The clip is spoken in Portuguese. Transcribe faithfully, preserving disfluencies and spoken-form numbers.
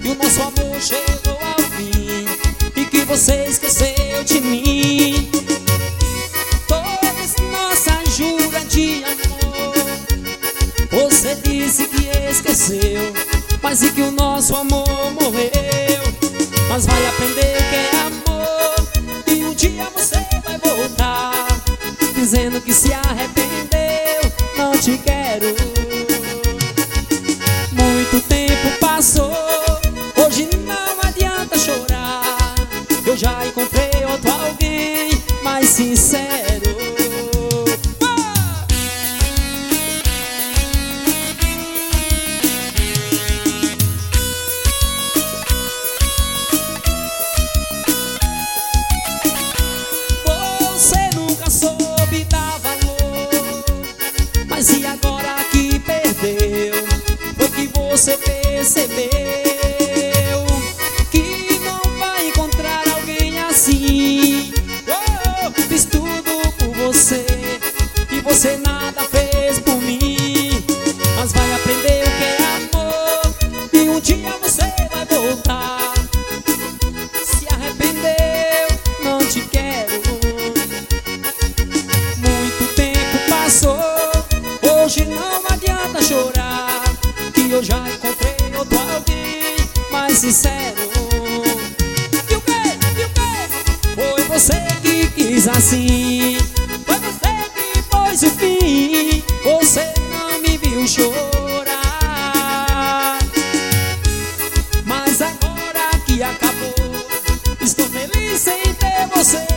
e o nosso amor chegou ao fim, e que você esqueceu de mim. Todas nossas juras de amor, você disse que esqueceu, mas e que o nosso amor morreu. Mas vai aprender o que é amor, e um dia você vai voltar dizendo que se arrependeu. Não te quero. Muito tempo passou, hoje não adianta chorar. Eu já encontrei outro alguém mais sincero. Você nunca soube dar valor, mas e agora que perdeu? Foi que você percebeu que não vai encontrar alguém assim. Oh, fiz tudo por você e você nada fez por mim. Mas vai aprender o que é amor, e um dia você vai voltar. Se arrependeu, não te quero. Muito tempo passou, hoje não adianta chorar, que eu já encontrei outro alguém mais sincero. E o quê? E o quê? Foi você que quis assim, foi você que pôs o fim. Você não me viu chorar, mas agora que acabou, estou feliz em ter você.